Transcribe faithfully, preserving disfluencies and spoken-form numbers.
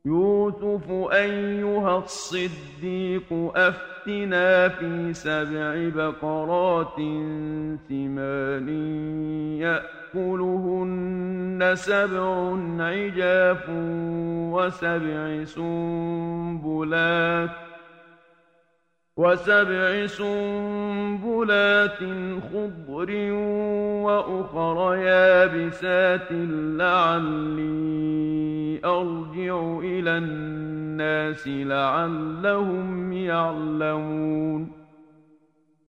يوسف أيها الصديق أفتنا في سبع بقرات سمان يأكلهن سبع عجاف وسبع سنبلات وسبع سنبلات خضر وأخر يابسات لعلي أرجع إلى الناس لعلهم يعلمون